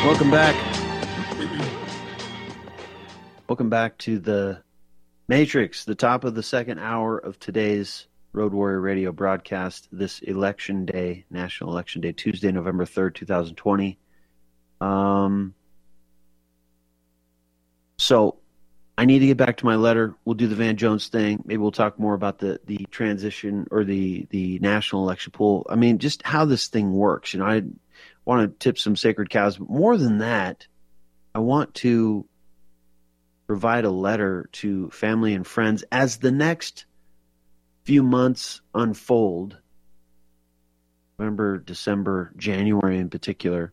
Welcome back. Welcome back to the Matrix, the top of the second hour of today's Road Warrior Radio broadcast, this election day, National Election Day, Tuesday, November 3rd, 2020. So I need to get back to my letter. We'll do the Van Jones thing. Maybe we'll talk more about the transition or the national election pool. I mean, just how this thing works. You know, I want to tip some sacred cows, but more than that, I want to provide a letter to family and friends as the next few months unfold. November, December, January in particular.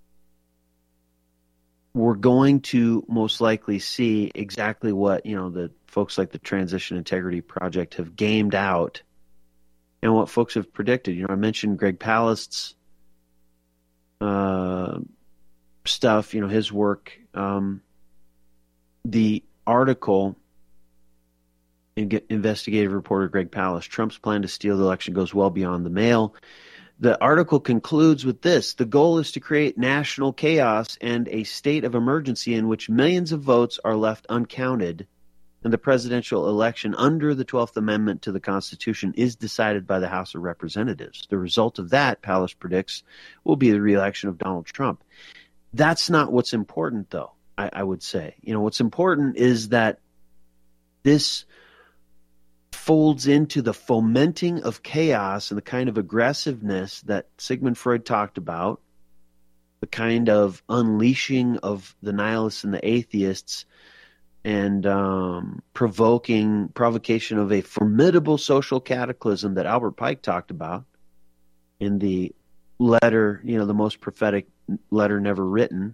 We're going to most likely see exactly what, you know, the folks like the Transition Integrity Project have gamed out and what folks have predicted. You know, I mentioned Greg Palast's stuff, you know, his work. The article, investigative reporter Greg Palast, Trump's plan to steal the election goes well beyond the mail. The article concludes with this: the goal is to create national chaos and a state of emergency in which millions of votes are left uncounted, and the presidential election under the 12th Amendment to the Constitution is decided by the House of Representatives. The result of that, Palast predicts, will be the re-election of Donald Trump. That's not what's important, though, I would say. You know, what's important is that this folds into the fomenting of chaos and the kind of aggressiveness that Sigmund Freud talked about, the kind of unleashing of the nihilists and the atheists, and provocation of a formidable social cataclysm that Albert Pike talked about in the letter, you know, the most prophetic letter never written.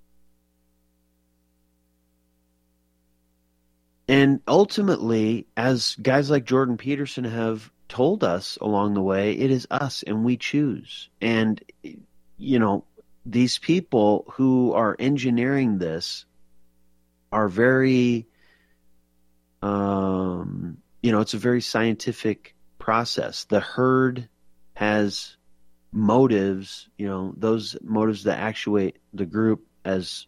And ultimately, as guys like Jordan Peterson have told us along the way, it is us and we choose. And, you know, these people who are engineering this are very, you know, it's a very scientific process. The herd has motives, you know, those motives that actuate the group, as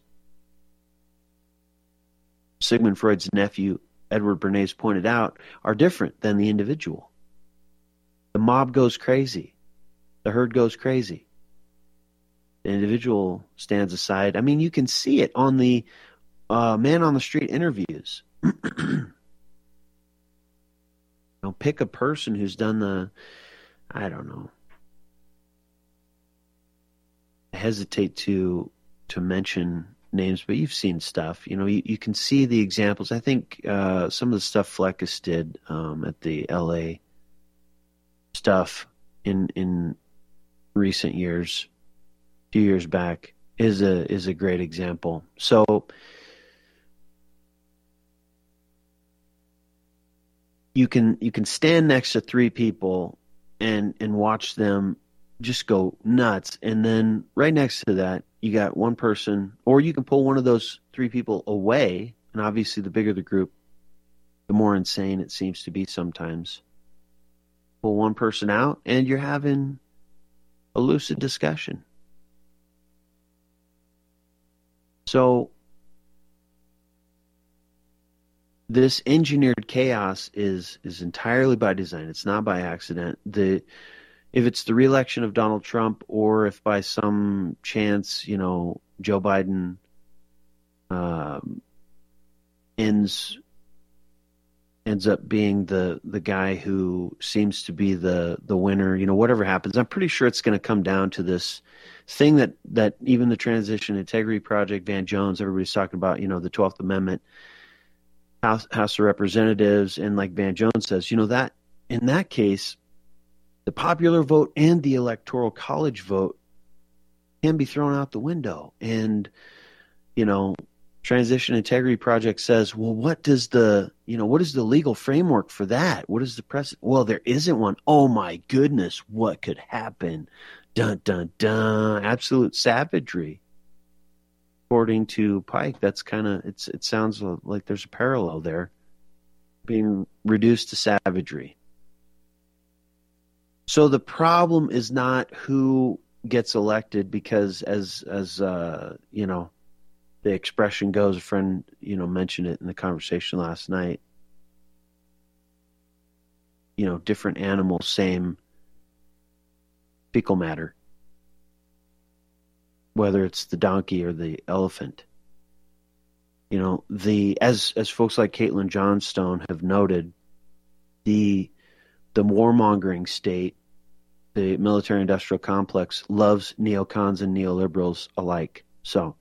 Sigmund Freud's nephew, Edward Bernays, pointed out, are different than the individual. The mob goes crazy. The herd goes crazy. The individual stands aside. I mean, you can see it on the man on the street interviews. You know, pick a person who's done the, I don't know. I hesitate to mention names, but you've seen stuff. You know, you can see the examples. I think some of the stuff Fleckus did at the LA stuff in recent years, a few years back, is a great example. So you can stand next to three people and watch them just go nuts, and then right next to that you got one person, or you can pull one of those three people away, and obviously the bigger the group, the more insane it seems to be sometimes. Pull one person out and you're having a lucid discussion. So this engineered chaos is entirely by design. It's not by accident. If it's the re-election of Donald Trump, or if by some chance, you know, Joe Biden ends up being the guy who seems to be the winner, you know, whatever happens, I'm pretty sure it's going to come down to this thing that even the Transition Integrity Project, Van Jones, everybody's talking about, you know, the 12th Amendment, House of Representatives, and like Van Jones says, you know, that in that case, the popular vote and the electoral college vote can be thrown out the window. And, you know, Transition Integrity Project says, well, what is the legal framework for that? What is the precedent? Well, there isn't one. Oh my goodness, what could happen? Dun, dun, dun. Absolute savagery. According to Pike, that's kind of, it sounds like there's a parallel there, being reduced to savagery. So the problem is not who gets elected because, as you know, the expression goes, a friend, mentioned it in the conversation last night, different animals, same fecal matter, whether it's the donkey or the elephant. As folks like Caitlin Johnstone have noted, the warmongering state, the military-industrial complex, loves neocons and neoliberals alike. So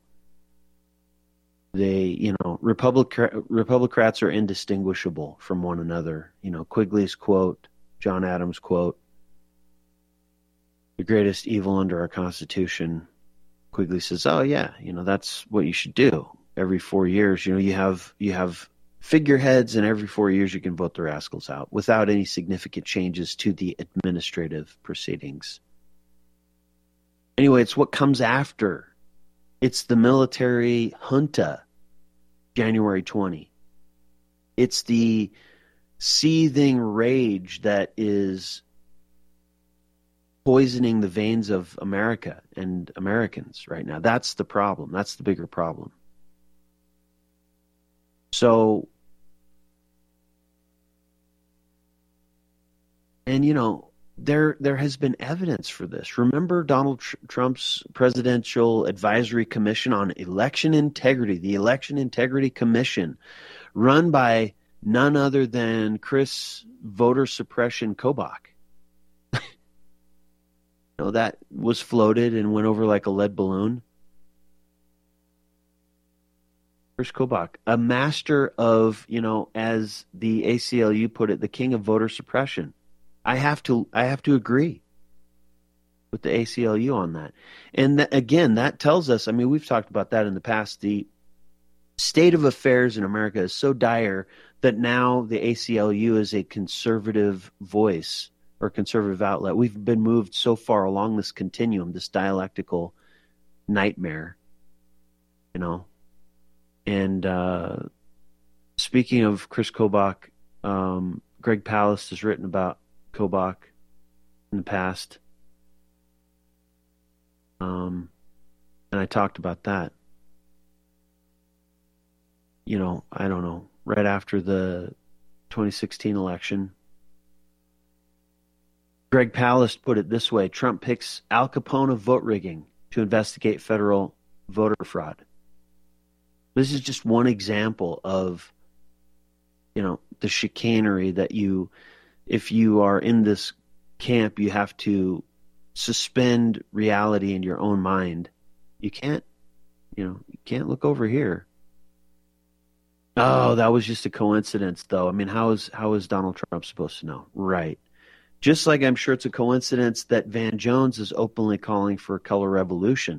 they, Republicrats are indistinguishable from one another. Quigley's quote, John Adams' quote, "The greatest evil under our Constitution." Quigley says, "Oh yeah, that's what you should do. Every 4 years, you have figureheads, and every 4 years you can vote the rascals out without any significant changes to the administrative proceedings." Anyway, it's what comes after. It's the military junta, January 20. It's the seething rage that is poisoning the veins of America and Americans right now. That's the problem. That's the bigger problem. So, and there has been evidence for this. Remember Donald Trump's Presidential Advisory Commission on Election Integrity, the Election Integrity Commission, run by none other than Chris Voter Suppression Kobach. That was floated and went over like a lead balloon. Chris Kobach, a master of, as the ACLU put it, the king of voter suppression. I have to agree with the ACLU on that. And again, that tells us, we've talked about that in the past, the state of affairs in America is so dire that now the ACLU is a conservative voice or conservative outlet. We've been moved so far along this continuum, this dialectical nightmare, And speaking of Chris Kobach, Greg Palast has written about Kobach in the past. And I talked about that. I don't know, right after the 2016 election. Greg Palast put it this way: Trump picks Al Capone of vote rigging to investigate federal voter fraud. This is just one example of, the chicanery that if you are in this camp, you have to suspend reality in your own mind. You can't look over here. Oh, that was just a coincidence, though. How is Donald Trump supposed to know? Right. Just like I'm sure it's a coincidence that Van Jones is openly calling for a color revolution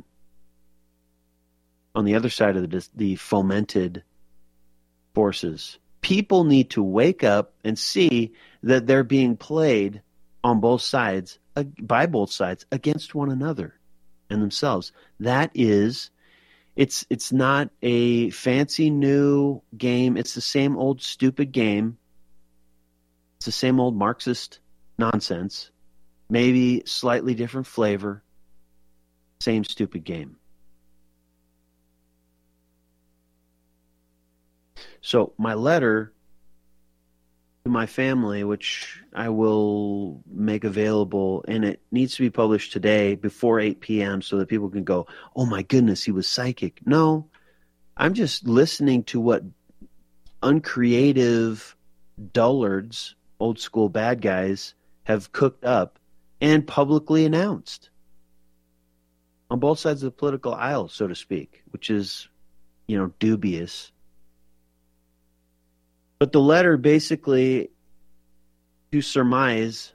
on the other side of the fomented forces. People need to wake up and see that they're being played on both sides, by both sides, against one another and themselves. That is, it's not a fancy new game. It's the same old stupid game. It's the same old Marxist nonsense, maybe slightly different flavor, same stupid game. So my letter to my family, which I will make available, and it needs to be published today before 8 p.m. so that people can go, "Oh my goodness, he was psychic." No, I'm just listening to what uncreative dullards, old school bad guys, have cooked up and publicly announced on both sides of the political aisle, so to speak, which is, dubious. But the letter basically, to summarize,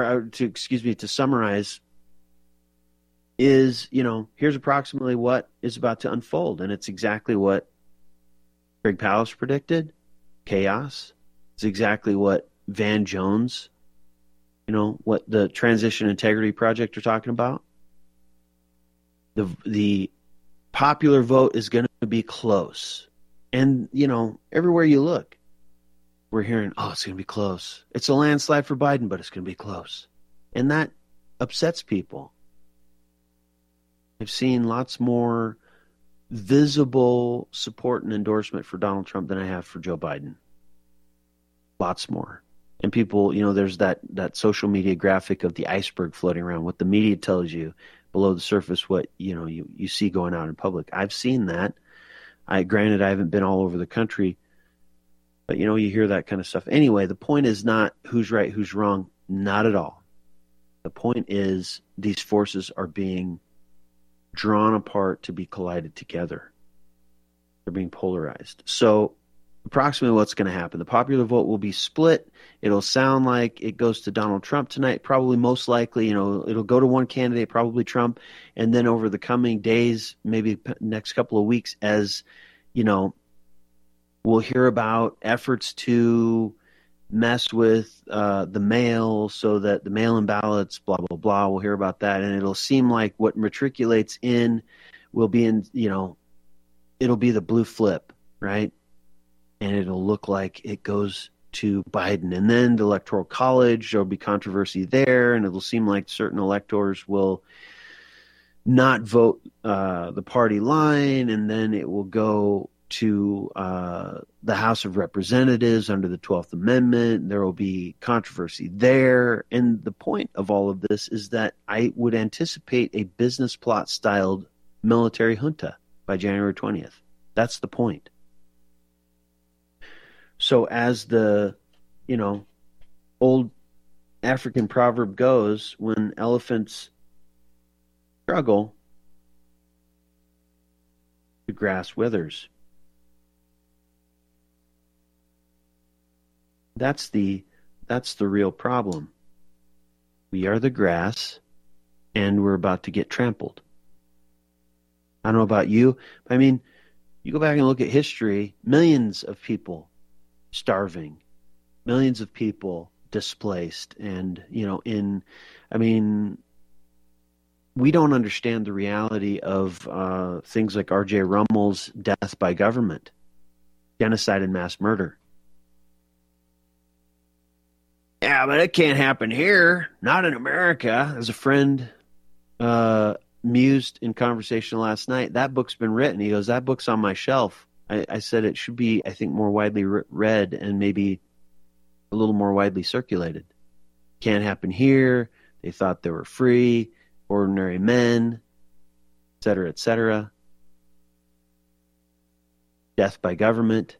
is, here's approximately what is about to unfold. And it's exactly what Greg Palast predicted. Chaos. It's exactly what Van Jones, what the Transition Integrity Project are talking about. The popular vote is going to be close. And, everywhere you look, we're hearing, oh, it's going to be close. It's a landslide for Biden, but it's going to be close. And that upsets people. I've seen lots more visible support and endorsement for Donald Trump than I have for Joe Biden. Lots more. And people, there's that social media graphic of the iceberg floating around, what the media tells you below the surface, what, you see going out in public. I've seen that. Granted, I haven't been all over the country, but, you hear that kind of stuff. Anyway, the point is not who's right, who's wrong. Not at all. The point is these forces are being drawn apart to be collided together. They're being polarized. So approximately what's going to happen. The popular vote will be split. It'll sound like it goes to Donald Trump tonight. Probably most likely, it'll go to one candidate, probably Trump. And then over the coming days, maybe next couple of weeks, as, we'll hear about efforts to mess with the mail so that the mail-in ballots, blah, blah, blah. We'll hear about that. And it'll seem like what matriculates in will be in, it'll be the blue flip, right? And it'll look like it goes to Biden. And then the Electoral College, there'll be controversy there, and it'll seem like certain electors will not vote the party line, and then it will go to the House of Representatives under the 12th Amendment. There will be controversy there. And the point of all of this is that I would anticipate a business plot-styled military junta by January 20th. That's the point. So as the, old African proverb goes, when elephants struggle, the grass withers. That's the real problem. We are the grass, and we're about to get trampled. I don't know about you, but you go back and look at history, millions of people starving, millions of people displaced, and we don't understand the reality of things like R.J. Rummel's death by government, genocide and mass murder. Yeah, but it can't happen here, not in America. As a friend mused in conversation last night, that book's been written. He goes, that book's on my shelf. I said it should be, I think, more widely read and maybe a little more widely circulated. Can't happen here. They thought they were free, ordinary men, et cetera, et cetera. Death by government.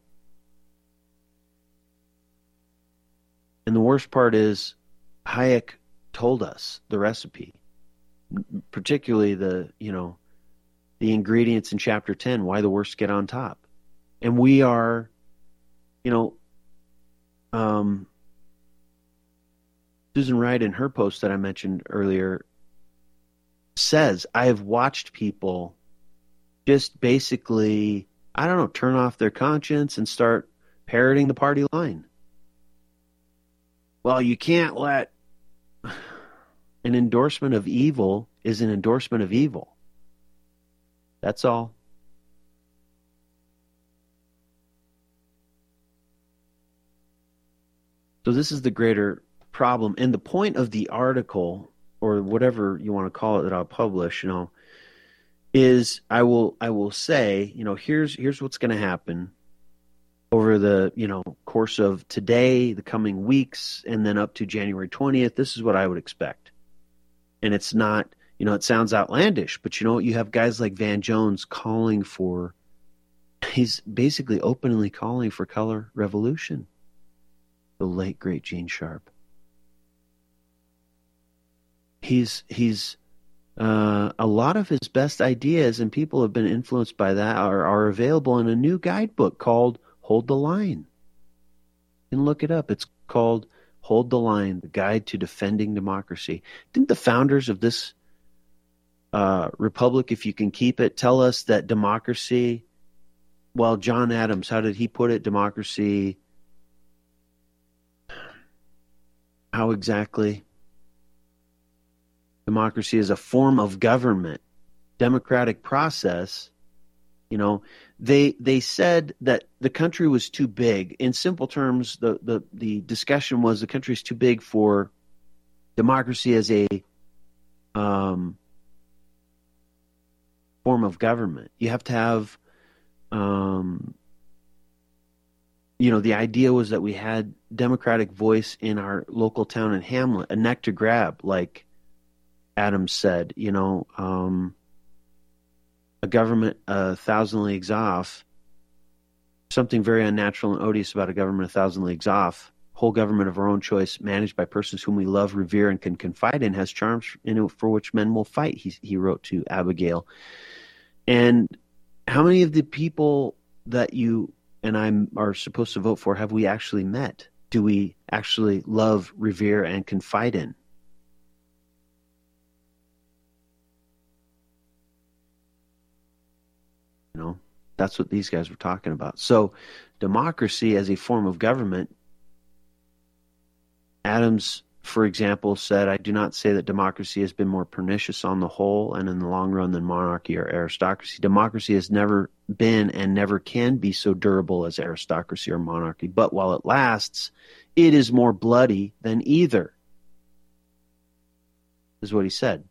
And the worst part is Hayek told us the recipe, particularly the ingredients in chapter 10, why the worst get on top. And we are, Susan Wright in her post that I mentioned earlier says, I have watched people just basically, turn off their conscience and start parroting the party line. Well, you can't let an endorsement of evil is an endorsement of evil. That's all. So this is the greater problem. And the point of the article, or whatever you want to call it that I'll publish, is I will say, here's what's going to happen over the, course of today, the coming weeks, and then up to January 20th. This is what I would expect. And it's not, it sounds outlandish, but you have guys like Van Jones he's basically openly calling for color revolution. The late, great Gene Sharp. He's a lot of his best ideas, and people have been influenced by that, are available in a new guidebook called Hold the Line. You can look it up. It's called Hold the Line, the Guide to Defending Democracy. Didn't the founders of this republic, if you can keep it, tell us that democracy, well, John Adams, how did he put it? Democracy, how exactly? Democracy is a form of government, democratic process. They said that the country was too big. In simple terms, the discussion was the country is too big for democracy as a form of government. You have to have, the idea was that we had democratic voice in our local town and hamlet, a neck to grab, like Adams said, a government 1,000 leagues off, something very unnatural and odious about a government 1,000 leagues off, whole government of our own choice, managed by persons whom we love, revere, and can confide in, has charms for which men will fight, he wrote to Abigail. And how many of the people that you and I are supposed to vote for have we actually met? Do we actually love, revere, and confide in? That's what these guys were talking about. So democracy as a form of government, Adams, for example, said, I do not say that democracy has been more pernicious on the whole and in the long run than monarchy or aristocracy. Democracy has never been and never can be so durable as aristocracy or monarchy. But while it lasts, it is more bloody than either, is what he said.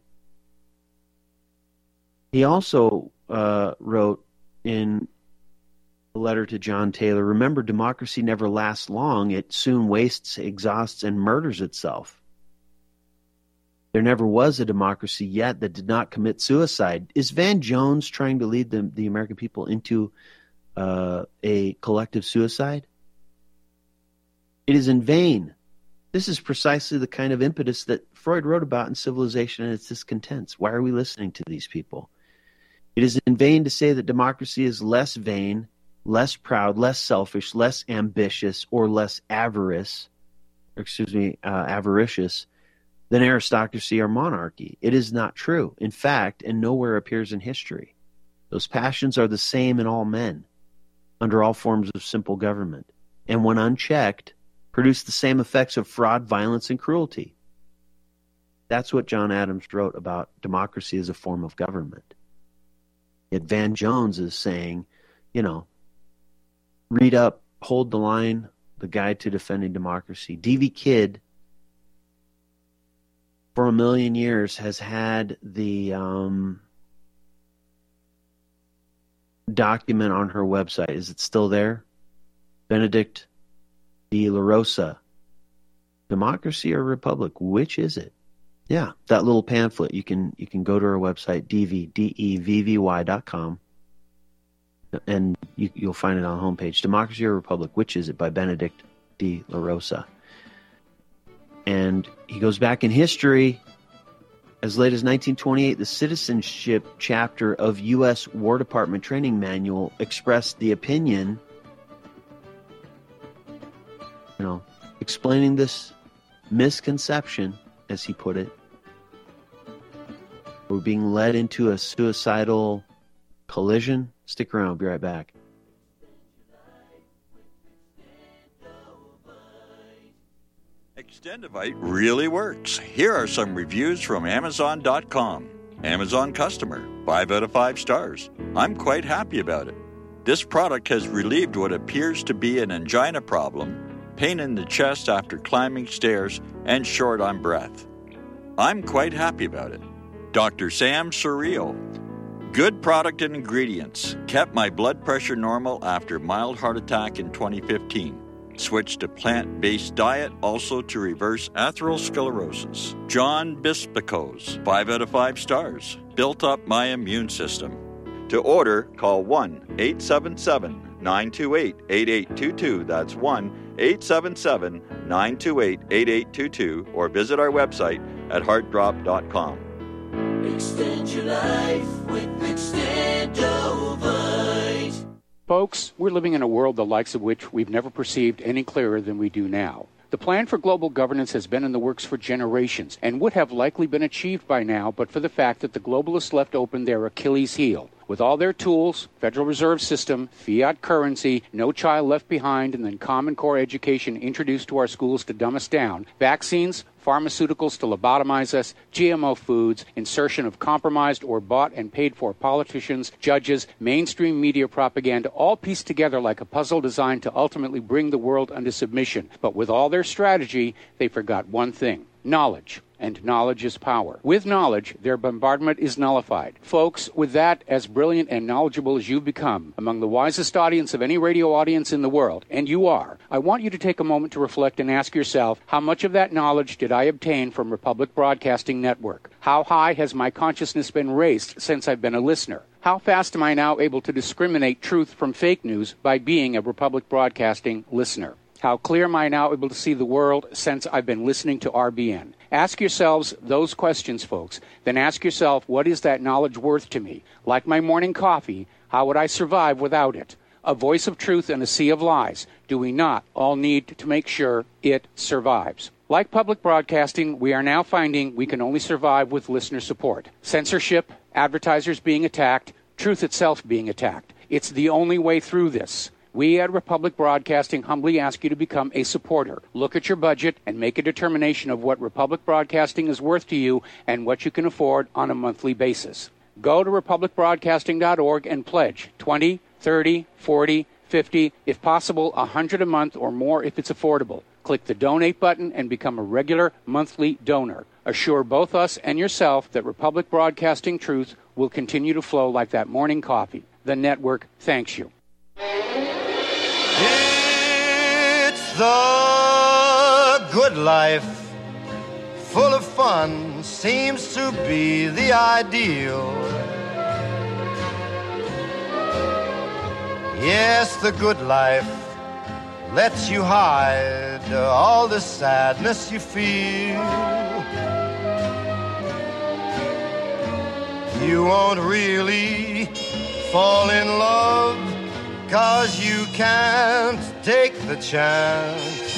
He also wrote in a letter to John Taylor, remember, democracy never lasts long. It soon wastes, exhausts, and murders itself. There never was a democracy yet that did not commit suicide. Is Van Jones trying to lead the American people into a collective suicide? It is in vain. This is precisely the kind of impetus that Freud wrote about in Civilization and its Discontents. Why are we listening to these people? It is in vain to say that democracy is less vain, less proud, less selfish, less ambitious, or less avaricious than aristocracy or monarchy. It is not true. In fact, and nowhere appears in history. Those passions are the same in all men, under all forms of simple government, and when unchecked, produce the same effects of fraud, violence, and cruelty. That's what John Adams wrote about democracy as a form of government. Yet Van Jones is saying, read up, Hold the Line, The Guide to Defending Democracy. D.V. Kidd, for a million years, has had the document on her website. Is it still there? Benedict de la Rosa. Democracy or Republic? Which is it? Yeah, that little pamphlet. You can go to our website, devvy.com, and you'll find it on the homepage. Democracy or Republic? Which is it? By Benedict de la Rosa. And he goes back in history. As late as 1928, the citizenship chapter of U.S. War Department Training Manual expressed the opinion, explaining this misconception, as he put it. We're being led into a suicidal collision. Stick around. I'll be right back. Extendivite really works. Here are some reviews from Amazon.com. Amazon customer, 5 out of 5 stars. I'm quite happy about it. This product has relieved what appears to be an angina problem, pain in the chest after climbing stairs, and short on breath. I'm quite happy about it. Dr. Sam Surreal. Good product and ingredients. Kept my blood pressure normal after mild heart attack in 2015. Switched to plant-based diet, also to reverse atherosclerosis. John Bispicos, 5 out of 5 stars. Built up my immune system. To order, call 1-877-928-8822. That's 1-877-928-8822. Or visit our website at heartdrop.com. Extend your life with Extendovite. Folks, we're living in a world the likes of which we've never perceived any clearer than we do now. The plan for global governance has been in the works for generations and would have likely been achieved by now but for the fact that the globalists left open their Achilles heel. With all their tools, Federal Reserve System, fiat currency, no child left behind, and then Common Core education introduced to our schools to dumb us down, vaccines, pharmaceuticals to lobotomize us, GMO foods, insertion of compromised or bought and paid for politicians, judges, mainstream media propaganda, all pieced together like a puzzle designed to ultimately bring the world under submission. But with all their strategy, they forgot one thing: knowledge. and knowledge is power. With knowledge, their bombardment is nullified. Folks, with that, as brilliant and knowledgeable as you've become, among the wisest audience of any radio audience in the world, and you are, I want you to take a moment to reflect and ask yourself, how much of that knowledge did I obtain from Republic Broadcasting Network? How high has my consciousness been raised since I've been a listener? How fast am I now able to discriminate truth from fake news by being a Republic Broadcasting listener? How clear am I now able to see the world since I've been listening to RBN? Ask yourselves those questions, folks. Then ask yourself, what is that knowledge worth to me? Like my morning coffee, how would I survive without it? A voice of truth in a sea of lies. Do we not all need to make sure it survives? Like public broadcasting, we are now finding we can only survive with listener support. Censorship, advertisers being attacked, truth itself being attacked. It's the only way through this. We at Republic Broadcasting humbly ask you to become a supporter. Look at your budget and make a determination of what Republic Broadcasting is worth to you and what you can afford on a monthly basis. Go to republicbroadcasting.org and pledge $20, $30, $40, $50, if possible, $100 a month or more if it's affordable. Click the donate button and become a regular monthly donor. Assure both us and yourself that Republic Broadcasting truth will continue to flow like that morning coffee. The network thanks you. It's the good life, full of fun, seems to be the ideal. Yes, the good life lets you hide all the sadness you feel. You won't really fall in love, 'cause you can't take the chance.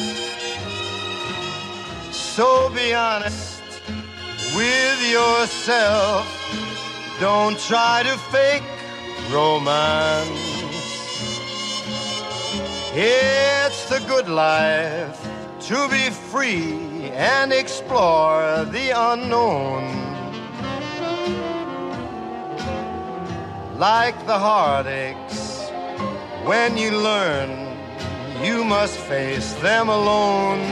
So be honest with yourself. Don't try to fake romance. It's the good life to be free and explore the unknown. Like the heartaches, when you learn you must face them alone.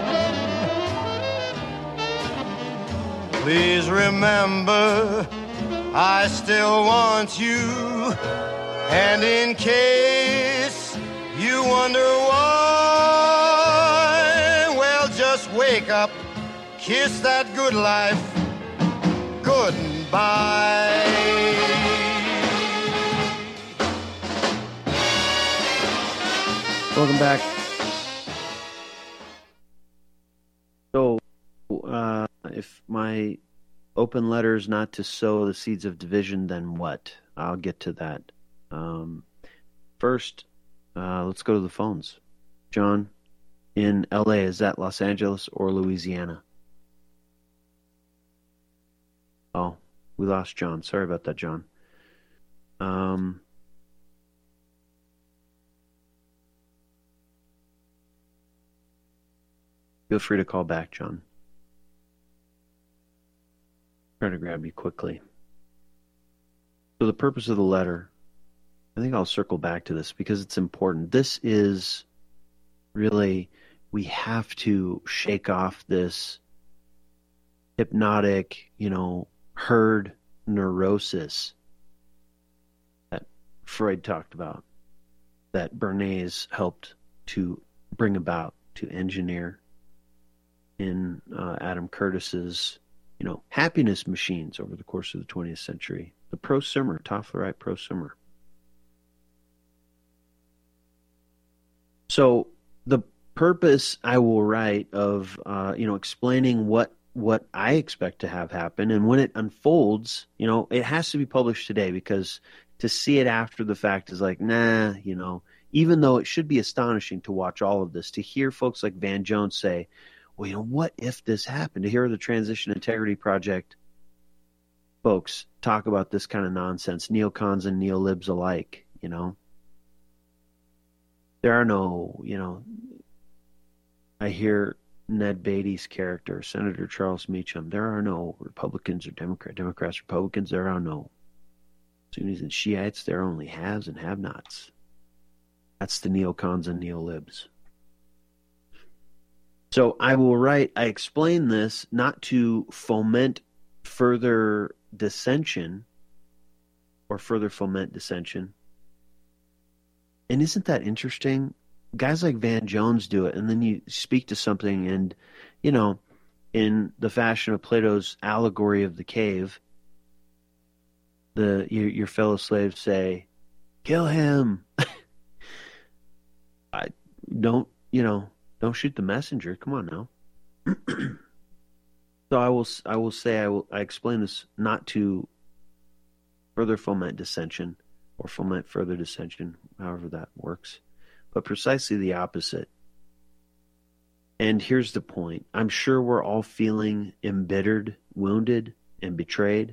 Please remember, I still want you, and in case you wonder why, well, just wake up, kiss that good life goodbye. Welcome back. So, if my open letter is not to sow the seeds of division, then what? I'll get to that. First, let's go to the phones. John, in LA, is that Los Angeles or Louisiana? Oh, we lost John. Sorry about that, John. Feel free to call back, John. Try to grab you quickly. So the purpose of the letter, I think I'll circle back to this because it's important. This is really, we have to shake off this hypnotic, herd neurosis that Freud talked about, that Bernays helped to bring about, to engineer in Adam Curtis's, happiness machines over the course of the 20th century. The prosumer, Tofflerite prosumer. So the purpose I will write of, explaining what I expect to have happen, and when it unfolds, it has to be published today, because to see it after the fact is like, nah, even though it should be astonishing to watch all of this, to hear folks like Van Jones say, well, what if this happened? To hear the Transition Integrity Project folks talk about this kind of nonsense, neocons and neolibs alike, There are no, I hear Ned Beatty's character, Senator Charles Meacham, there are no Republicans or Democrats, Republicans, there are no Sunnis and Shiites, there are only haves and have-nots. That's the neocons and neolibs. So I will write, I explain this not to foment further dissension or further foment dissension. And isn't that interesting? Guys like Van Jones do it, and then you speak to something and, you know, in the fashion of Plato's allegory of the cave, your fellow slaves say, kill him. Don't shoot the messenger. Come on now. So I explain this not to further foment dissension or foment further dissension, however that works, but precisely the opposite. And here's the point. I'm sure we're all feeling embittered, wounded, and betrayed.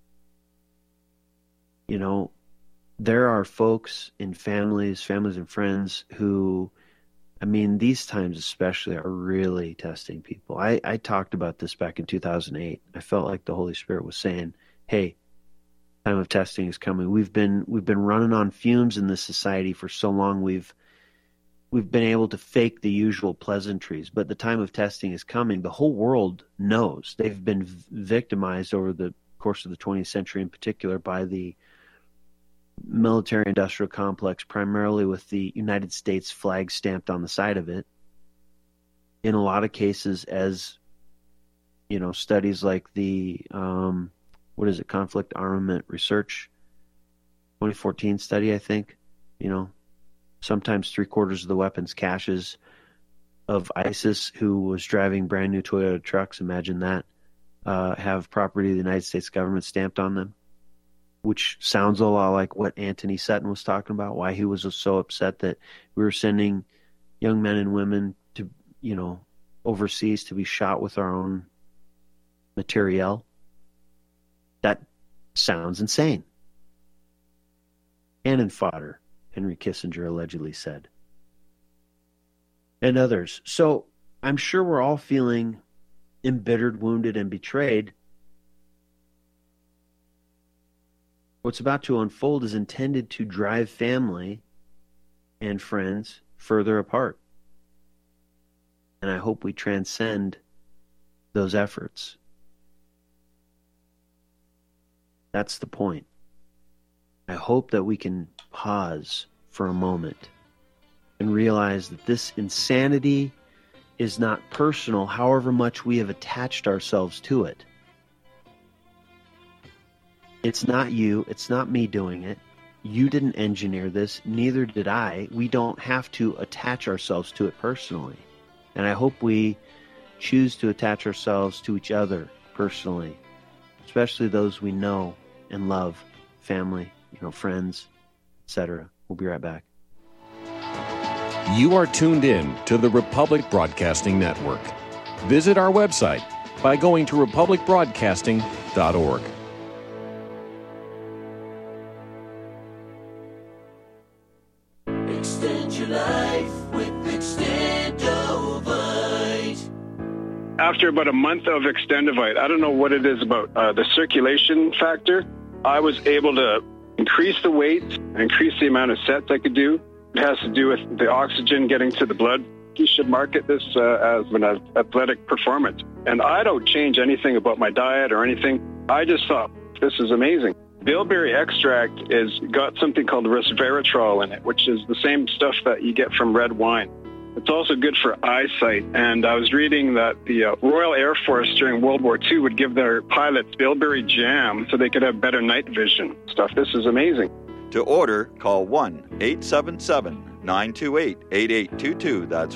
You know, there are folks in families and friends who, I mean, these times especially are really testing people. I talked about this back in 2008. I felt like the Holy Spirit was saying, hey, time of testing is coming. We've been running on fumes in this society for so long. We've been able to fake the usual pleasantries, but the time of testing is coming. The whole world knows. They've been victimized over the course of the 20th century in particular by the military-industrial complex, primarily with the United States flag stamped on the side of it. In a lot of cases, as you know, studies like the Conflict Armament Research 2014 study, I think, you know, sometimes 3/4 of the weapons caches of ISIS, who was driving brand new Toyota trucks, imagine that, have property of the United States government stamped on them, which sounds a lot like what Anthony Sutton was talking about, why he was so upset that we were sending young men and women to, you know, overseas to be shot with our own materiel. That sounds insane. Cannon fodder, Henry Kissinger allegedly said. And others. So I'm sure we're all feeling embittered, wounded, and betrayed. What's about to unfold is intended to drive family and friends further apart. And I hope we transcend those efforts. That's the point. I hope that we can pause for a moment and realize that this insanity is not personal, however much we have attached ourselves to it. It's not you. It's not me doing it. You didn't engineer this. Neither did I. We don't have to attach ourselves to it personally. And I hope we choose to attach ourselves to each other personally, especially those we know and love, family, you know, friends, etc. We'll be right back. You are tuned in to the Republic Broadcasting Network. Visit our website by going to republicbroadcasting.org. Extend your life with Extendovite. After about a month of Extendovite, I don't know what it is about the circulation factor, I was able to increase the weight, increase the amount of sets I could do. It has to do with the oxygen getting to the blood. You should market this as an athletic performance. And I don't change anything about my diet or anything. I just thought, this is amazing. Bilberry extract is got something called resveratrol in it, which is the same stuff that you get from red wine. It's also good for eyesight. And I was reading that the Royal Air Force during World War II would give their pilots bilberry jam so they could have better night vision stuff. This is amazing. To order, call 1-877-928-8822. That's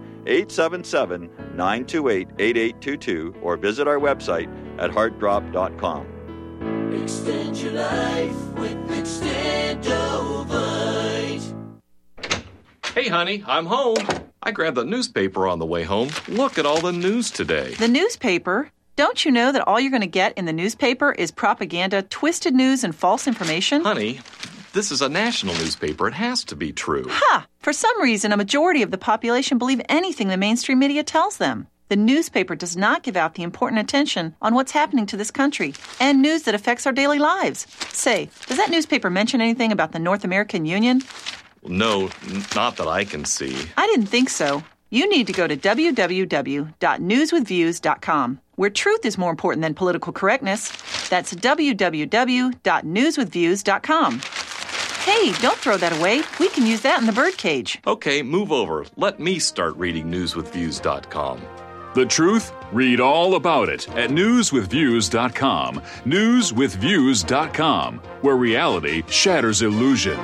1-877-928-8822. Or visit our website at heartdrop.com. Extend your life with Extendovite. Hey, honey, I'm home. I grabbed the newspaper on the way home. Look at all the news today. The newspaper? Don't you know that all you're going to get in the newspaper is propaganda, twisted news, and false information? Honey, this is a national newspaper. It has to be true. Ha! For some reason, a majority of the population believe anything the mainstream media tells them. The newspaper does not give out the important attention on what's happening to this country and news that affects our daily lives. Say, does that newspaper mention anything about the North American Union? No, not that I can see. I didn't think so. You need to go to www.newswithviews.com, where truth is more important than political correctness. That's www.newswithviews.com. Hey, don't throw that away. We can use that in the birdcage. Okay, move over. Let me start reading newswithviews.com. The truth? Read all about it at newswithviews.com. Newswithviews.com, where reality shatters illusion.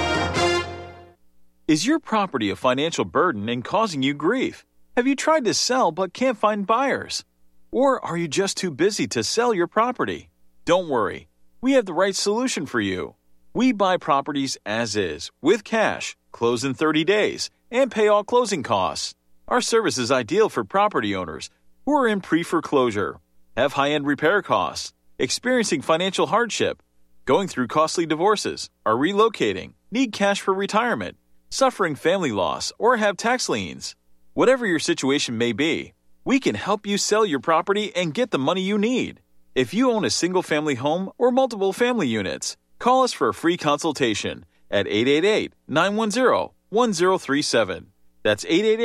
Is your property a financial burden and causing you grief? Have you tried to sell but can't find buyers? Or are you just too busy to sell your property? Don't worry. We have the right solution for you. We buy properties as is, with cash, close in 30 days, and pay all closing costs. Our service is ideal for property owners who are in pre-foreclosure, have high-end repair costs, experiencing financial hardship, going through costly divorces, are relocating, need cash for retirement, suffering family loss, or have tax liens. Whatever your situation may be, we can help you sell your property and get the money you need. If you own a single-family home or multiple family units, call us for a free consultation at 888-910-1037. That's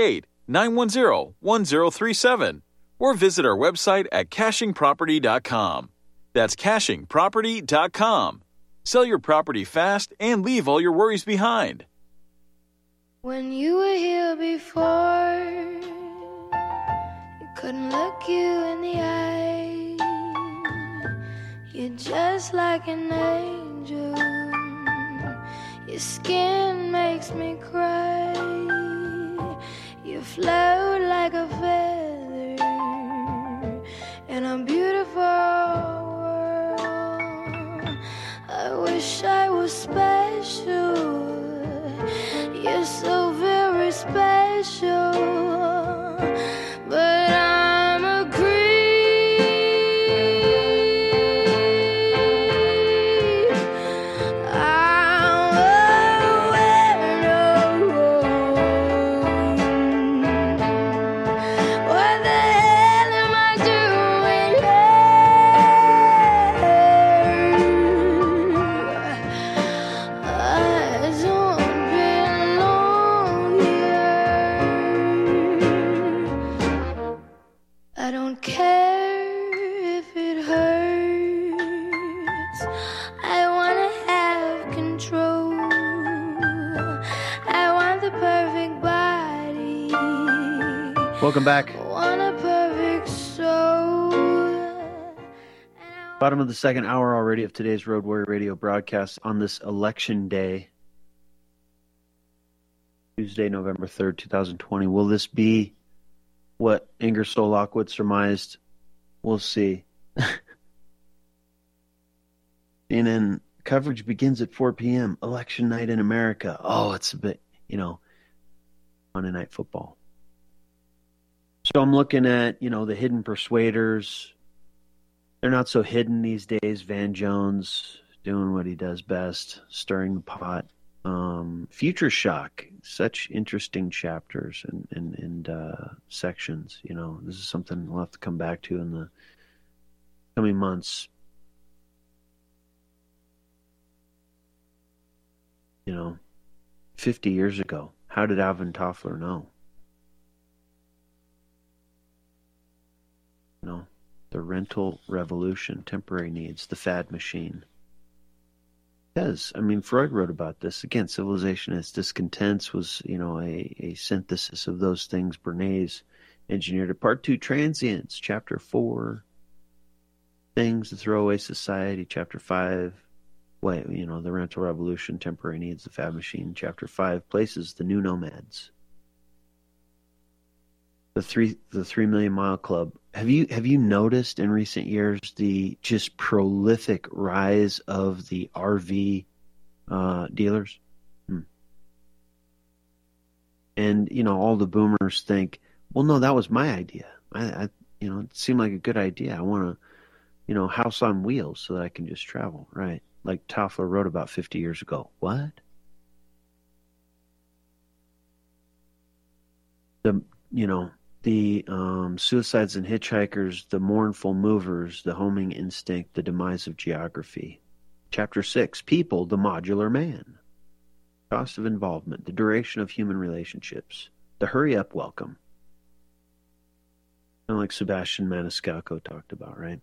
888-910-1037. Or visit our website at cashingproperty.com. That's cashingproperty.com. Sell your property fast and leave all your worries behind. When you were here before, you couldn't look you in the eye. You're just like an angel. Your skin makes me cry. You float like a feather in a beautiful world. I wish I was special. You're so very special, but I'm a creep. I'm a weirdo. What the hell am I doing here? I don't I don't care if it hurts. I want to have control. I want the perfect body. Welcome back. I want a perfect soul. Bottom of the second hour already of today's Road Warrior Radio broadcast on this election day, Tuesday, November 3rd, 2020. Will this be what Ingersoll Lockwood surmised? We'll see. CNN coverage begins at 4 p.m. Election night in America. Oh, it's a bit, Monday Night Football. So I'm looking at, the hidden persuaders. They're not so hidden these days. Van Jones doing what he does best, stirring the pot. Future Shock, such interesting chapters and sections. This is something we'll have to come back to in the coming months. 50 years ago, how did Alvin Toffler know? The rental revolution, temporary needs, the fad machine. Yes, Freud wrote about this. Again, Civilization and Its Discontents was, a synthesis of those things. Bernays engineered it. Part 2, Transients, Chapter 4, Things, the Throwaway Society, Chapter 5, the rental revolution, temporary needs, the fad machine, Chapter 5, Places, the new nomads. The 3 Million Mile Club. Have you noticed in recent years the just prolific rise of the RV dealers? And all the boomers think, well, no, that was my idea. It seemed like a good idea. I want to, house on wheels so that I can just travel, right? Like Toffler wrote about 50 years ago. What? The suicides and hitchhikers, the mournful movers, the homing instinct, the demise of geography. Chapter 6, People, the modular man. Cost of involvement, the duration of human relationships. the hurry-up welcome. Kind of like Sebastian Maniscalco talked about, right?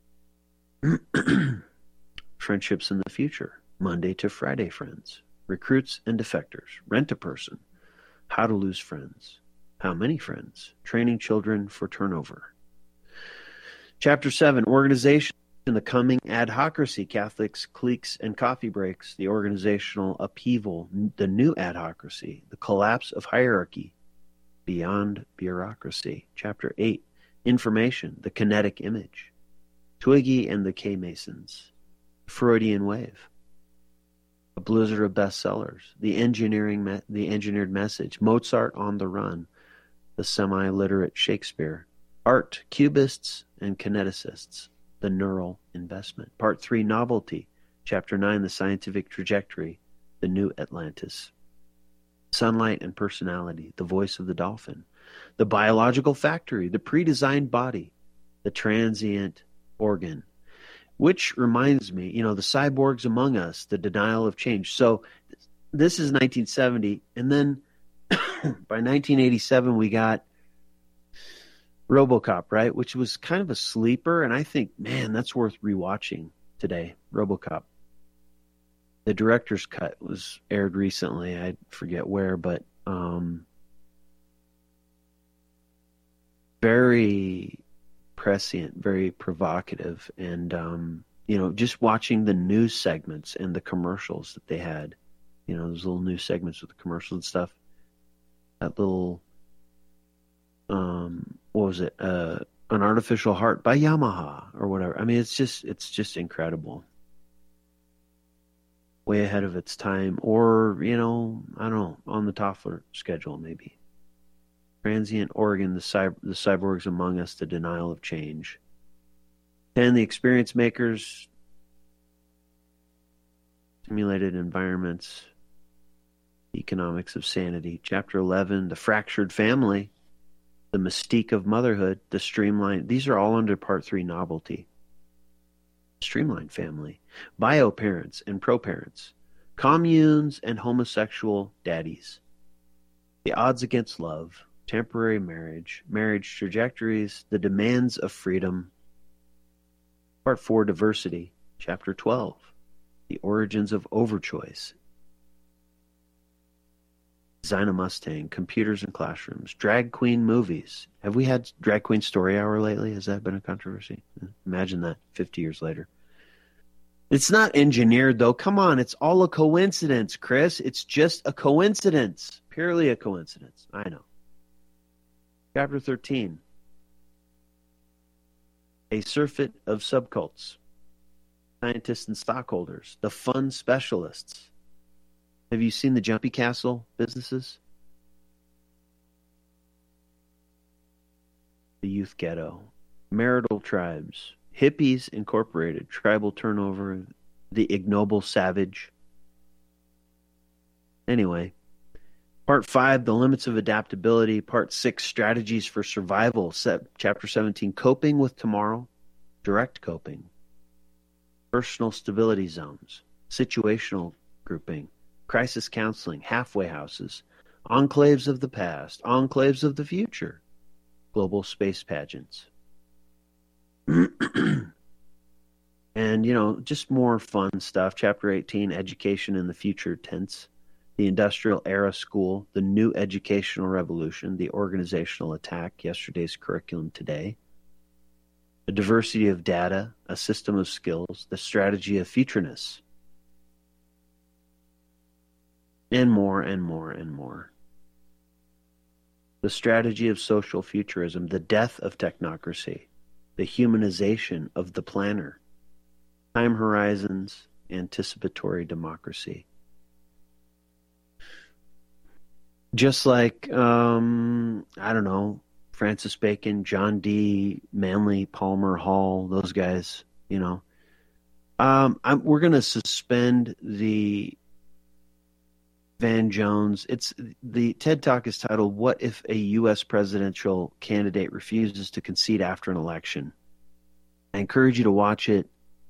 Friendships in the future, Monday to Friday friends, recruits and defectors, rent-a-person, how to lose friends, how many friends, training children for turnover. Chapter 7, organization in the coming adhocracy, Catholics, cliques, and coffee breaks, the organizational upheaval, the new adhocracy, the collapse of hierarchy, beyond bureaucracy. Chapter 8, information, the kinetic image, Twiggy and the K-Masons, Freudian wave, a blizzard of bestsellers, the engineered message, Mozart on the run, the semi-literate Shakespeare, art, cubists and kineticists, the neural investment. Part 3, novelty. Chapter 9, the scientific trajectory, the new Atlantis. Sunlight and personality, the voice of the dolphin. The biological factory, the pre-designed body, the transient organ. Which reminds me, the cyborgs among us, the denial of change. So this is 1970, and then by 1987 we got RoboCop, right? Which was kind of a sleeper, and I think, man, that's worth rewatching today. RoboCop. The director's cut was aired recently. I forget where, but very prescient, very provocative, and just watching the news segments and the commercials that they had. Those little news segments with the commercials and stuff. That little what was it? An Artificial Heart by Yamaha or whatever. I mean, it's just incredible. Way ahead of its time, or I don't know, on the Toffler schedule maybe. Transient organ, the cyborgs among us, the denial of change. 10, the experience makers, simulated environments, economics of sanity. Chapter 11, the fractured family, the mystique of motherhood, the streamlined. These are all under Part 3, novelty. Streamlined family, bio parents and pro parents, communes and homosexual daddies, the odds against love, temporary marriage, marriage trajectories, the demands of freedom. Part 4, diversity. Chapter 12, the origins of overchoice. Design a Mustang, computers in classrooms, drag queen movies. Have we had drag queen story hour lately? Has that been a controversy? Imagine that 50 years later. It's not engineered, though. Come on, it's all a coincidence, Chris. It's just a coincidence. Purely a coincidence. I know. Chapter 13. A surfeit of subcults. Scientists and stockholders. The fun specialists. Have you seen the Jumpy Castle businesses? The youth ghetto. Marital tribes. Hippies Incorporated. Tribal turnover. The ignoble savage. Anyway. Part 5, the limits of adaptability. Part 6, strategies for survival. Chapter 17, coping with tomorrow. Direct coping. Personal stability zones. Situational grouping. Crisis counseling. Halfway houses. Enclaves of the past. Enclaves of the future. Global space pageants. And, just more fun stuff. Chapter 18, education in the future tense. The industrial era school, the new educational revolution, the organizational attack, yesterday's curriculum today, the diversity of data, a system of skills, the strategy of futureness, and more and more and more. The strategy of social futurism, the death of technocracy, the humanization of the planner, time horizons, anticipatory democracy. Just like, I don't know, Francis Bacon, John D. Manley, Palmer Hall, those guys, we're going to suspend the Van Jones. The TED Talk is titled, "What if a U.S. presidential candidate refuses to concede after an election?" I encourage you to watch it.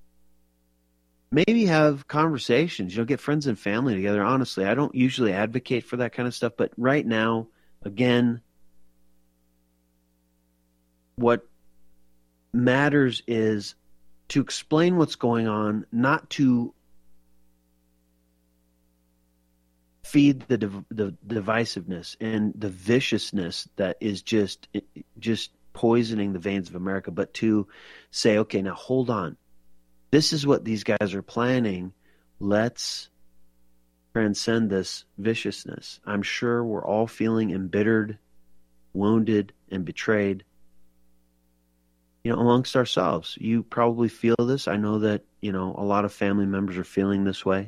Maybe have conversations, get friends and family together. Honestly, I don't usually advocate for that kind of stuff, but right now, again, what matters is to explain what's going on, not to feed the divisiveness and the viciousness that is just poisoning the veins of America, but to say, okay, now hold on. This is what these guys are planning. Let's transcend this viciousness. I'm sure we're all feeling embittered, wounded, and betrayed, amongst ourselves. You probably feel this. I know that, a lot of family members are feeling this way.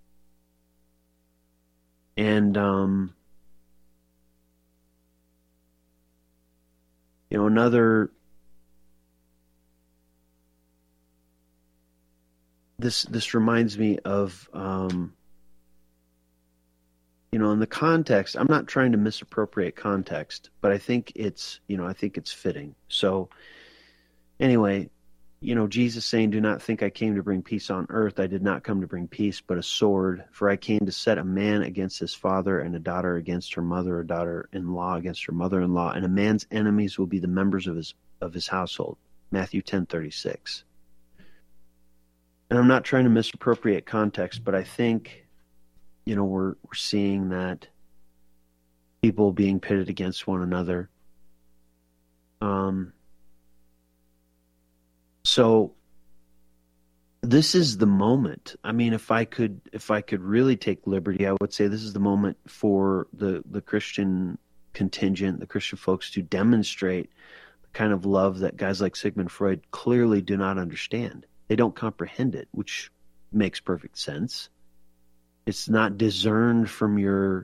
And, another, this reminds me of, in the context, I'm not trying to misappropriate context, but I think it's fitting. So anyway, Jesus saying, do not think I came to bring peace on earth. I did not come to bring peace, but a sword. For I came to set a man against his father, and a daughter against her mother, a daughter-in-law against her mother-in-law, and a man's enemies will be the members of his household. Matthew 10:36. And I'm not trying to misappropriate context, but I think, we're seeing that people being pitted against one another. So this is the moment. I mean, if I could really take liberty, I would say this is the moment for the Christian contingent, the Christian folks, to demonstrate the kind of love that guys like Sigmund Freud clearly do not understand. They don't comprehend it, which makes perfect sense. It's not discerned from your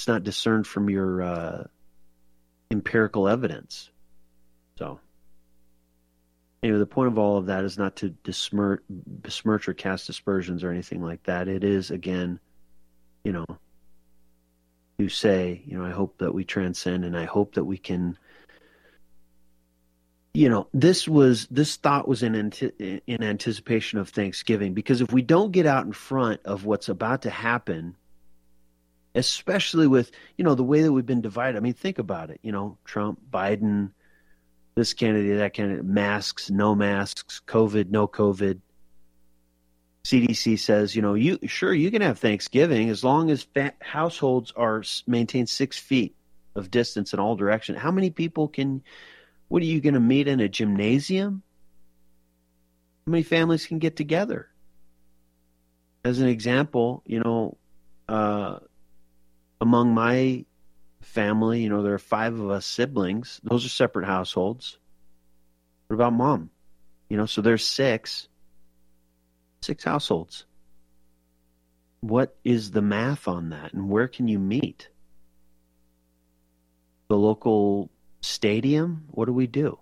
empirical evidence. So anyway, the point of all of that is not to besmirch or cast aspersions or anything like that. It is, again, to say, I hope that we transcend, and I hope that we can, this thought was in anticipation of Thanksgiving, because if we don't get out in front of what's about to happen, especially with, the way that we've been divided. I mean, think about it, Trump, Biden, this candidate, that candidate, masks, no masks, COVID, no COVID. CDC says, you can have Thanksgiving as long as households maintain 6 feet of distance in all directions. How many people what are you going to meet in a gymnasium? How many families can get together? As an example, among my family, there are 5 of us siblings. Those are separate households. What about mom? So there's 6 households. What is the math on that? And where can you meet? The local stadium? What do we do?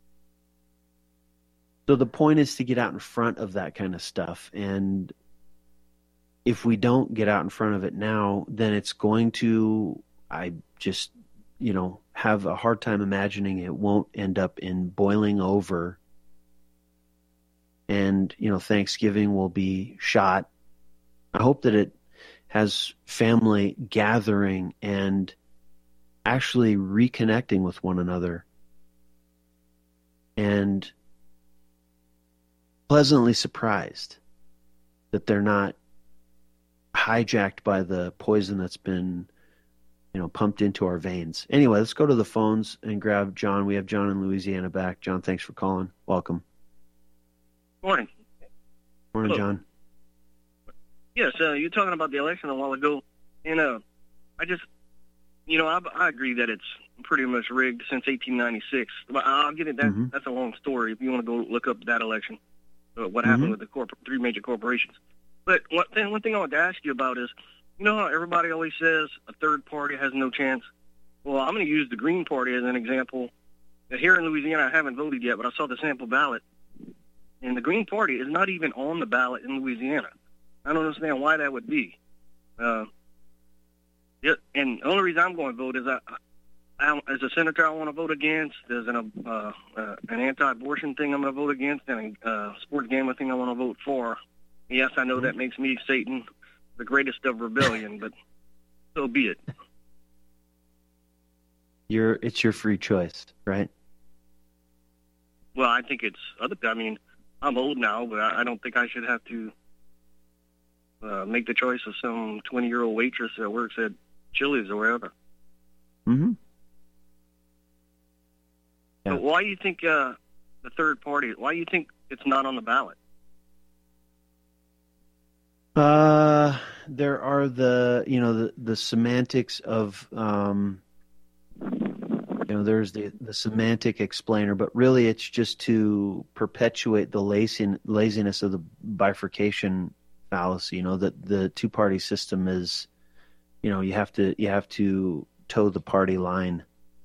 So the point is to get out in front of that kind of stuff. And if we don't get out in front of it now, then it's going to, I just, have a hard time imagining it won't end up in boiling over. And, Thanksgiving will be shot. I hope that it has family gathering and actually reconnecting with one another, and pleasantly surprised that they're not hijacked by the poison that's been, pumped into our veins. Anyway, let's go to the phones and grab John. We have John in Louisiana back. John, thanks for calling. Welcome. Morning. Morning, Hello. John. Yes, you were talking about the election a while ago, and I just, I agree that it's pretty much rigged since 1896. But I'll get it. That's a long story if you want to go look up that election, what happened with the 3 major corporations. But one thing I wanted to ask you about is, how everybody always says a third party has no chance? Well, I'm going to use the Green Party as an example. Here in Louisiana, I haven't voted yet, but I saw the sample ballot, and the Green Party is not even on the ballot in Louisiana. I don't understand why that would be. And the only reason I'm going to vote is as a senator, I want to vote against. There's an anti-abortion thing I'm going to vote against, and a sports gambling thing I want to vote for. Yes, I know that makes me Satan, the greatest of rebellion, but so be it. It's your free choice, right? Well, I think it's other. I mean, I'm old now, but I don't think I should have to make the choice of some 20-year-old waitress that works at Chili's or wherever. Mm-hmm. Yeah. But why do you think the third party? Why do you think it's not on the ballot? There are the semantics of there's the semantic explainer, but really it's just to perpetuate the laziness of the bifurcation fallacy. That the two-party system is, you have to toe the party line.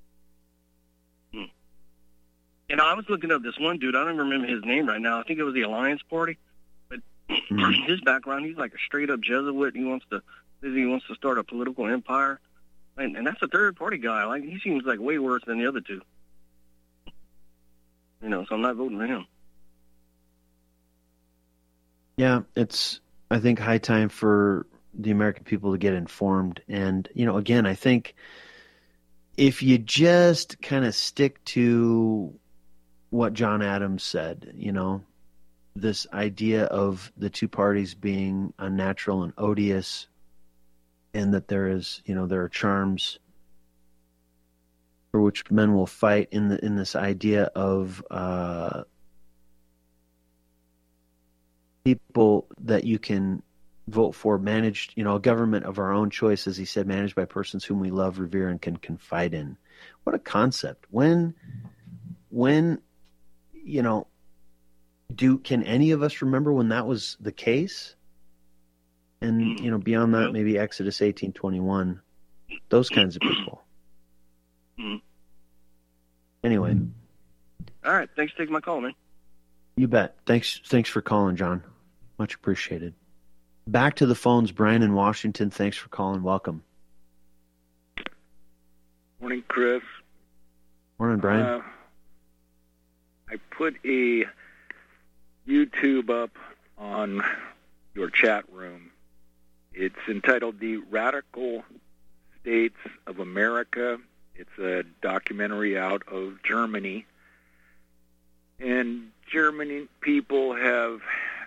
And I was looking up this one dude. I don't remember his name right now. I think it was the Alliance Party. But his background, he's like a straight-up Jesuit. He wants to start a political empire. And that's a third-party guy. Like, he seems like way worse than the other two. So I'm not voting for him. Yeah, it's, I think, high time for the American people to get informed. And, again, I think if you just kind of stick to what John Adams said, this idea of the two parties being unnatural and odious, and that there are charms for which men will fight in this idea of people that you can vote for, managed, a government of our own choice, as he said, managed by persons whom we love, revere, and can confide in. What a concept. When can any of us remember when that was the case? And, beyond that, maybe Exodus 18:21, those kinds of people. Anyway. All right. Thanks for taking my call, man. You bet. Thanks for calling, John. Much appreciated. Back to the phones. Brian in Washington. Thanks for calling. Welcome. Morning, Chris. Morning, Brian. I put a YouTube up on your chat room. It's entitled The Radical States of America. It's a documentary out of Germany. And German people have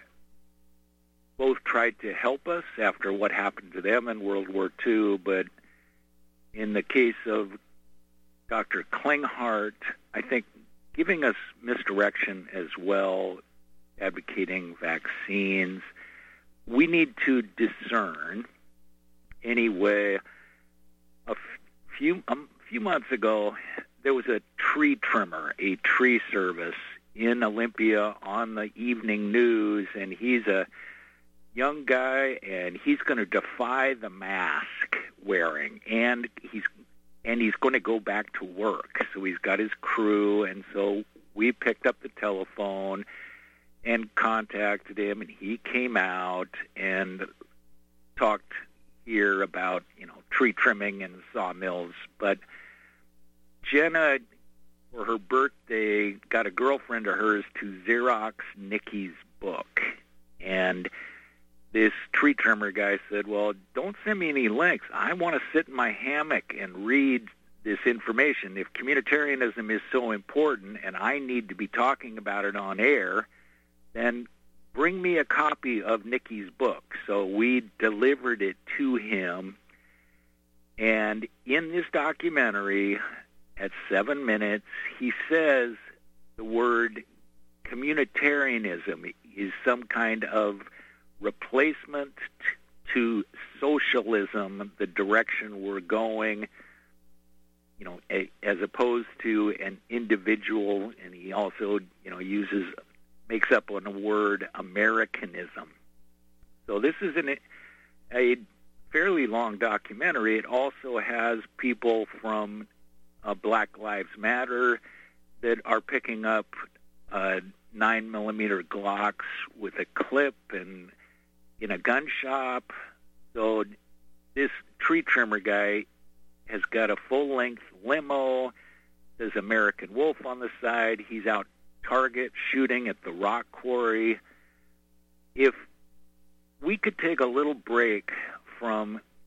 both tried to help us after what happened to them in World War II, but in the case of Dr. Klinghardt, I think giving us misdirection as well, advocating vaccines. We need to discern. Anyway, a few months ago, there was a tree trimmer, a tree service in Olympia on the evening news, and he's a young guy, and he's going to defy the mask wearing, and he's going to go back to work. So he's got his crew, and so we picked up the telephone and contacted him, and he came out and talked here about, tree trimming and sawmills. But Jenna, for her birthday, got a girlfriend of hers to Xerox Nikki's book. And this tree trimmer guy said, well, don't send me any links. I want to sit in my hammock and read this information. If communitarianism is so important and I need to be talking about it on air, then bring me a copy of Nikki's book. So we delivered it to him. And in this documentary, at 7 minutes, he says the word communitarianism is some kind of replacement to socialism, the direction we're going, as opposed to an individual, and he also, makes up on the word Americanism. So this is a fairly long documentary. It also has people from Black Lives Matter that are picking up 9mm Glocks with a clip and in a gun shop. So this tree trimmer guy has got a full-length limo. There's American Wolf on the side. He's out target shooting at the rock quarry. If we could take a little break from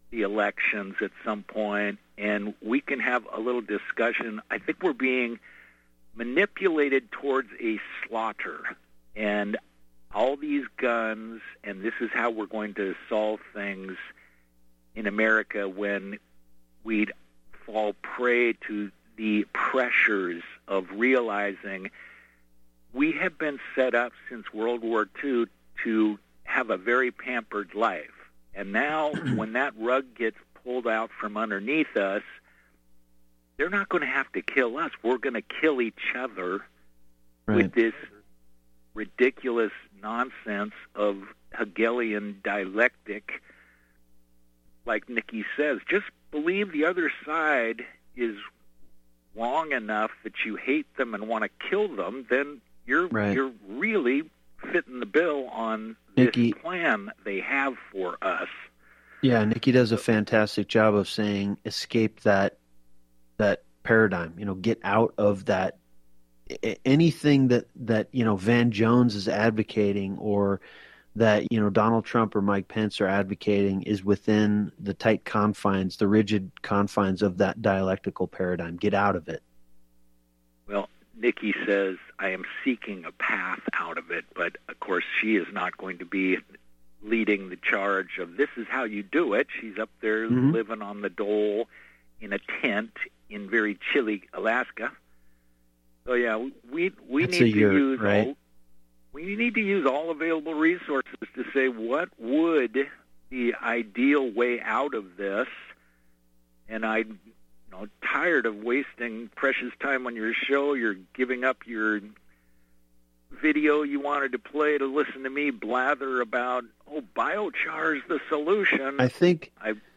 the elections at some point, and we can have a little discussion. I think we're being manipulated towards a slaughter, and all these guns, and this is how we're going to solve things in America when we'd fall prey to the pressures of realizing we have been set up since World War II to have a very pampered life. And now when that rug gets pulled out from underneath us, they're not going to have to kill us. We're going to kill each other with this ridiculous nonsense of Hegelian dialectic. Like Nikki says, just believe the other side is wrong enough that you hate them and want to kill them, then you're really fitting the bill on Nikki, this plan they have for us. Yeah, Nikki does a fantastic job of saying escape that paradigm. Get out of that. Anything that Van Jones is advocating, or that Donald Trump or Mike Pence are advocating, is within the tight confines, the rigid confines of that dialectical paradigm. Get out of it. Well, Nikki says, I am seeking a path out of it, but of course she is not going to be leading the charge of this is how you do it. She's up there living on the dole in a tent in very chilly Alaska. So yeah, we need to use we need to use all available resources to say what would the ideal way out of this. And I'm tired of wasting precious time on your show. You're giving up your video you wanted to play to listen to me blather about biochar is the solution. I think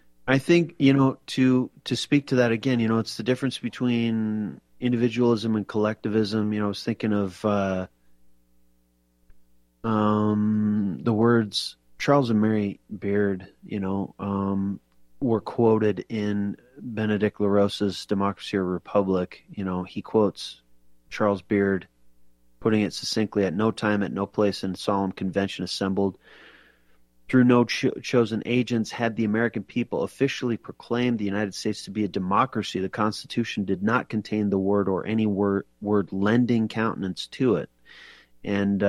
to speak to that again, it's the difference between individualism and collectivism. I was thinking of the words Charles and Mary Beard, were quoted in Benedict LaRosa's Democracy or Republic. He quotes Charles Beard, putting it succinctly, at no time, at no place in solemn convention assembled through no chosen agents had the American people officially proclaimed the United States to be a democracy. The Constitution did not contain the word or any word lending countenance to it. And,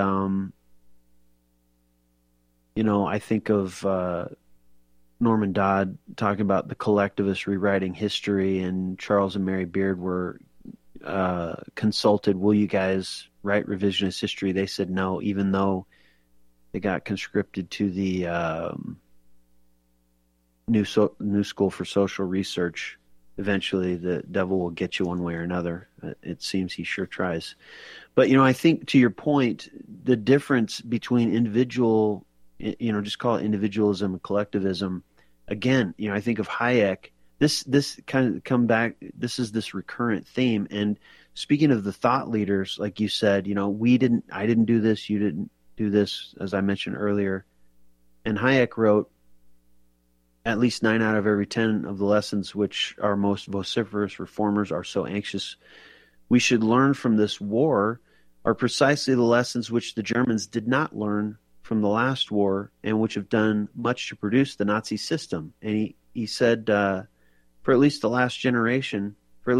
I think of Norman Dodd talking about the collectivists rewriting history, and Charles and Mary Beard were consulted, will you guys write revisionist history? They said no, even though they got conscripted to the New School for Social Research. Eventually, the devil will get you one way or another. It seems he sure tries. But, I think to your point, the difference between individual, just call it individualism and collectivism. Again, I think of Hayek. This kind of come back. This is this recurrent theme. And speaking of the thought leaders, like you said, I didn't do this. You didn't do this, as I mentioned earlier. And Hayek wrote, at least 9 out of every 10 of the lessons which our most vociferous reformers are so anxious we should learn from this war are precisely the lessons which the Germans did not learn from the last war, and which have done much to produce the Nazi system. And he said, for at least a generation,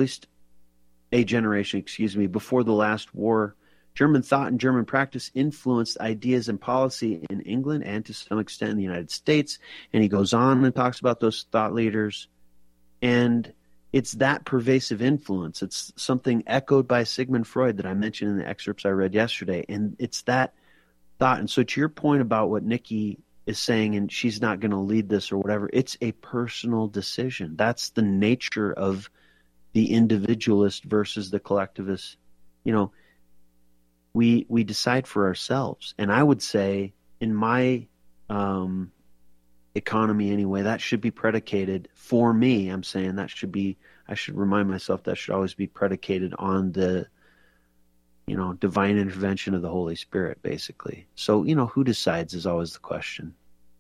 before the last war, German thought and German practice influenced ideas and policy in England and to some extent in the United States. And he goes on and talks about those thought leaders. And it's that pervasive influence. It's something echoed by Sigmund Freud that I mentioned in the excerpts I read yesterday. And it's that thought. And so to your point about what Nikki is saying, and she's not going to lead this or whatever, it's a personal decision. That's the nature of the individualist versus the collectivist. We decide for ourselves. And I would say in my economy anyway, that should be predicated for me. I'm saying I should remind myself that should always be predicated on the, divine intervention of the Holy Spirit, basically. So, who decides is always the question.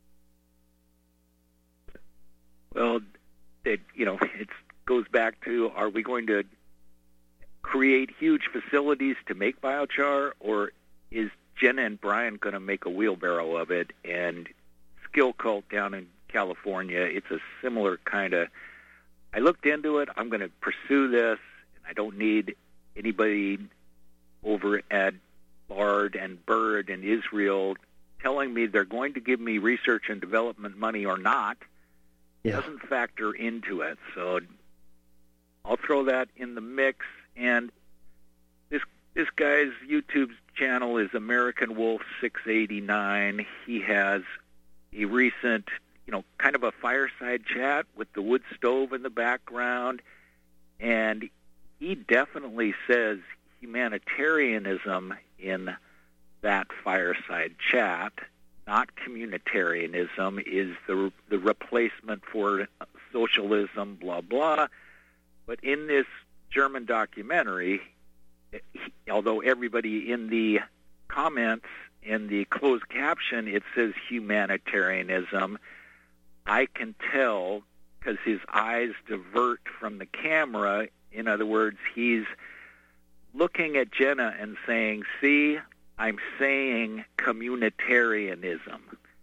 Well, it goes back to, are we going to create huge facilities to make biochar, or is Jenna and Brian going to make a wheelbarrow of it and Skill Cult down in California. It's a similar kind of, I looked into it, I'm going to pursue this, and I don't need anybody over at Bard and Bird in Israel telling me they're going to give me research and development money or not. Doesn't factor into it. So I'll throw that in the mix. And this guy's YouTube channel is American Wolf 689. He has a recent, kind of a fireside chat with the wood stove in the background, and he definitely says humanitarianism in that fireside chat, not communitarianism, is the replacement for socialism, blah, blah. But in this German documentary, although everybody in the comments, in the closed caption, it says humanitarianism, I can tell because his eyes divert from the camera. In other words, he's looking at Jenna and saying, see, I'm saying communitarianism.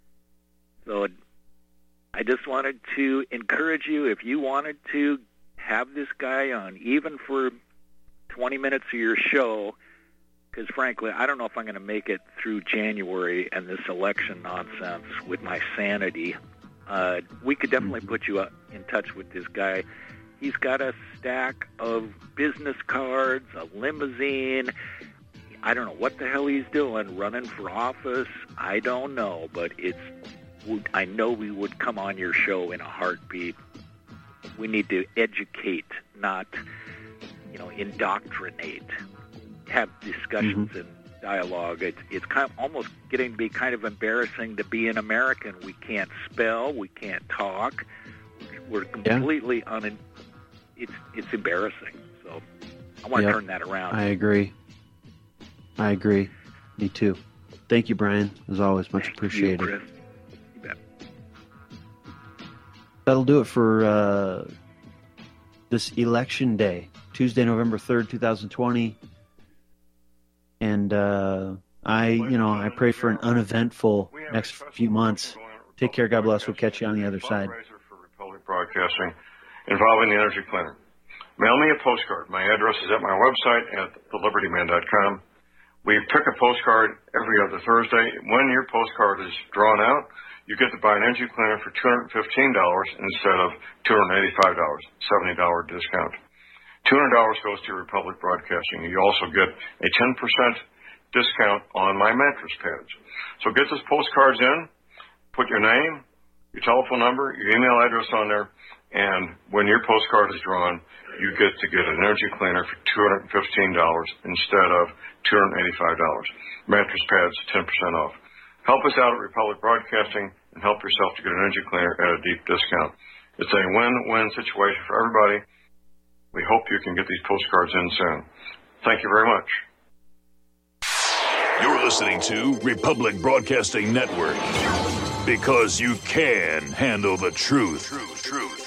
So I just wanted to encourage you, if you wanted to have this guy on, even for 20 minutes of your show, because frankly, I don't know if I'm going to make it through January and this election nonsense with my sanity. We could definitely put you in touch with this guy. He's got a stack of business cards, a limousine. I don't know what the hell he's doing, running for office. I don't know, but I know we would come on your show in a heartbeat. We need to educate, not, indoctrinate. Have discussions and dialogue. It's kind of almost getting to be kind of embarrassing to be an American. We can't spell. We can't talk. We're completely It's embarrassing. So I want to turn that around. I agree. Me too. Thank you, Brian. As always, much appreciated. Thank you, Chris. You bet. That'll do it for this election day, Tuesday, November 3rd, 2020. And I pray for an uneventful next few months. Take care. God bless. We'll catch you on the other side. For Republic Broadcasting involving the Energy Planner. Mail me a postcard. My address is at my website at thelibertyman.com. We pick a postcard every other Thursday. When your postcard is drawn out, you get to buy an Energy Planner for $215 instead of $285, $70 discount. $200 goes to Republic Broadcasting. You also get a 10% discount on my mattress pads. So get those postcards in, put your name, your telephone number, your email address on there, and when your postcard is drawn, you get to get an Energy Cleaner for $215 instead of $285. Mattress pads, 10% off. Help us out at Republic Broadcasting and help yourself to get an Energy Cleaner at a deep discount. It's a win-win situation for everybody. We hope you can get these postcards in soon. Thank you very much. You're listening to Republic Broadcasting Network, because you can handle the truth.